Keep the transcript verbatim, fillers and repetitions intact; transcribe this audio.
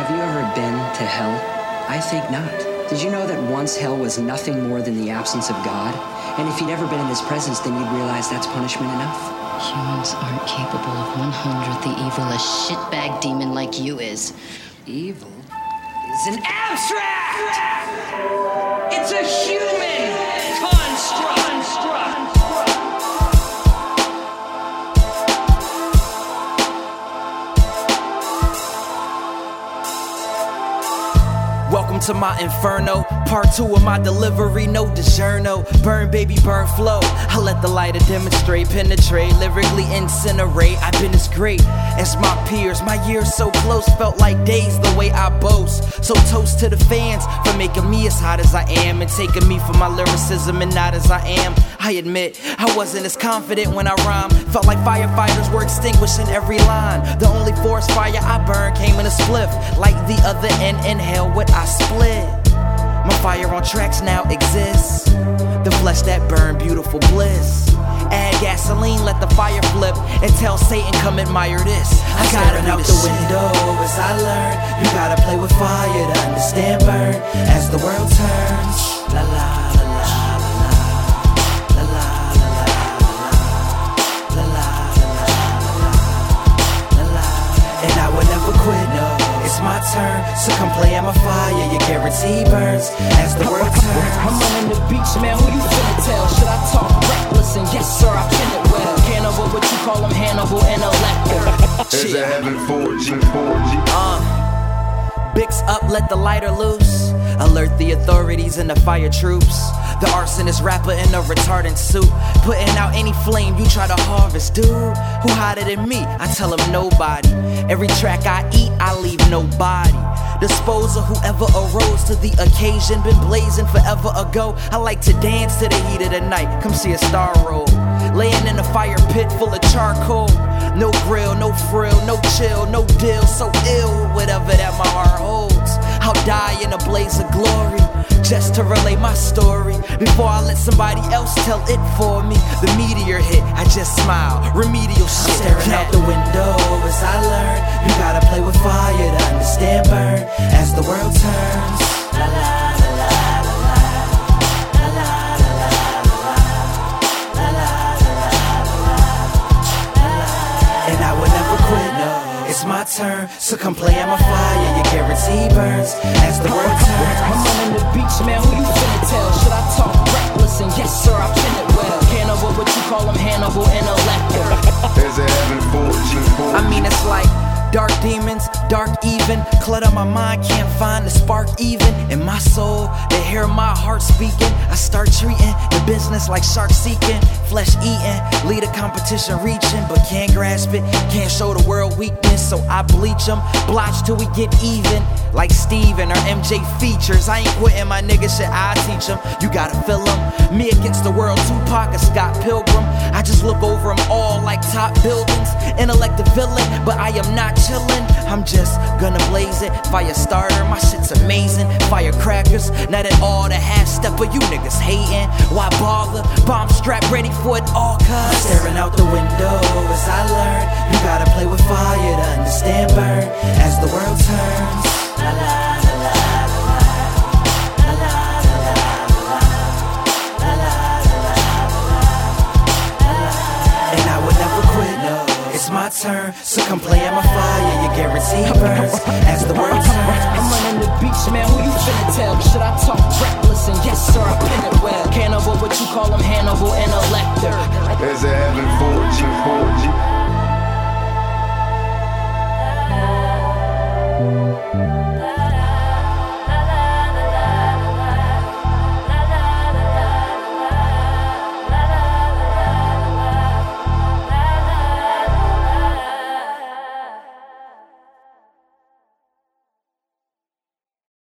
Have you ever been to hell? I think not. Did you know that once hell was nothing more than the absence of God? And if you'd ever been in his presence, then you'd realize that's punishment enough. Humans aren't capable of one hundredth the evil a shitbag demon like you is. Evil is an abstract! It's a human construct! Welcome to my inferno, part two of my delivery, no DiGiorno. Burn baby, burn flow, I let the lighter demonstrate, penetrate, lyrically incinerate. I've been as great as my peers, my years so close, felt like days the way I boast. So toast to the fans for making me as hot as I am, and taking me for my lyricism and not as I am. I admit, I wasn't as confident when I rhymed, felt like firefighters were extinguishing every line. The only forest fire I burned came in a spliff, like the other end in hell what I split. My fire on tracks now exists, the flesh that burned beautiful bliss. Add gasoline, let the fire flip, and tell Satan come admire this. I gotta out the window as I learn, you gotta play with fire to understand burn. As the world turns, la la la la la la la la la la la. And I will never quit, no. It's my turn, so come play at my fire, your guarantee burns as the world turns. I'm running the beach, man, who you finna tell? Should I talk reckless? And yes sir, I pin it well. Hannibal, what you call him, Hannibal and Elector. Is it having four G, four G? Uh, Bix up, let the lighter loose. Alert the authorities and the fire troops. The arsonist rapper in a retardant suit, putting out any flame you try to harvest. Dude, who hotter than me? I tell him nobody. Every track I eat, I leave nobody. Dispose of whoever arose to the occasion, been blazing forever ago. I like to dance to the heat of the night, come see a star roll. Laying in a fire pit full of charcoal. No grill, no frill, no chill, no deal. So ill, whatever that my heart holds. I'll die in a blaze of glory, just to relay my story, before I let somebody else tell it for me. The meteor hit, I just smile, remedial shit. Staring out the window as I learn, you gotta play with fire to understand burn. As the world turns, la la la la la la la la la la la la. And I will never quit, no. It's my turn, so come play at my fire, your guarantee burns as the world turns. I'm running the beach, man, who you finna tell? Should I talk reckless? And yes sir, I pin it well. Hannibal, what you call him, Hannibal and Elector. Is it having four G, four G? I mean, it's like dark demons, dark even, clutter my mind, can't find the spark even in my soul. They hear my heart speaking, I start treating the business like shark seeking, flesh eating, lead a competition reaching, but can't grasp it, can't show the world weakness, so I bleach them, blotch till we get even, like Steven or M J features. I ain't quitting my nigga shit, I teach them, you gotta feel them. Me against the world, Tupac or Scott Pilgrim, I just look over them all like top buildings. Intellect the villain, but I am not chillin', I'm just gonna blaze it. Fire starter, my shit's amazing. Firecrackers, not at all the half step, but you niggas hating. Why bother? Bomb strap ready for it all, cuz staring out the window as I learn, you gotta play with fire to understand burn. As the world turns, la la la la la la la la la la. And I would never quit, no. It's my turn, so come play at my fire, your guarantee burns as the world turns. I'm running the beach, man, who you finna tell? Should I talk reckless? And yes sir, I pin it well. Hannibal, what you call him, Hannibal and Elector. Is it having four G, four G?